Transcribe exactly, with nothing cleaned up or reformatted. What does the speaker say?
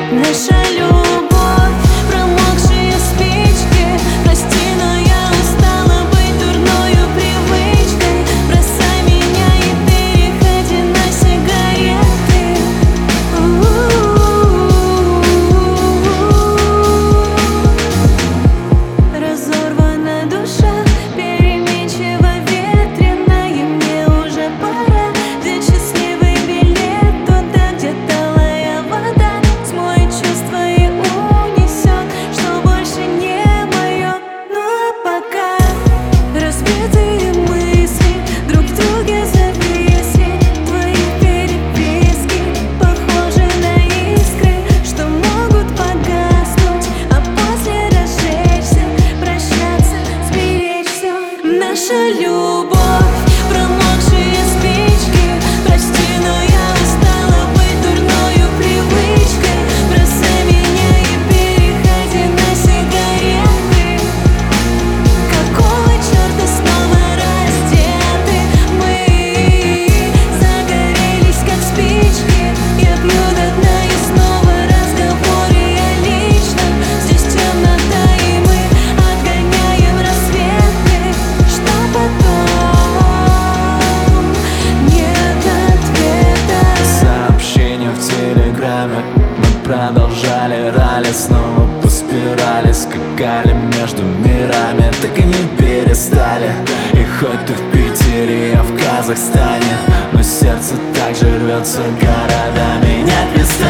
Наша любовь, промокшие спички. Прости, но я устала быть дурною привычкой. Бросай меня и переходи на сигареты. У-у-у-у-у. Разорвана душа, переменчиво ветреная. Мне уже пора взять счастливый билет туда, где талая вода смоет чувства и унесет, что больше не мое. Ну а пока разбитые мысли друг в друге зависли. Твои переписки похожи на искры, что могут погаснуть, а после разжечься, прощаться, сберечь все. Наша любовь, промокшие спички. Прости, но я устала быть дурною привычкой. Бросай меня и переходи на сигареты. Какого черта снова раздеты мы? Загорелись как спички. Я пью до дна и снова разговоры о личном. Здесь темнота и мы отгоняем рассветы. Что потом? Нет ответа. Сообщения в телеграме. Мы продолжали ралли, снова по спирали скакали между мирами, так и не перестали. И хоть ты в Питере, я в Казахстане, но сердце также рвется городами. Нет места.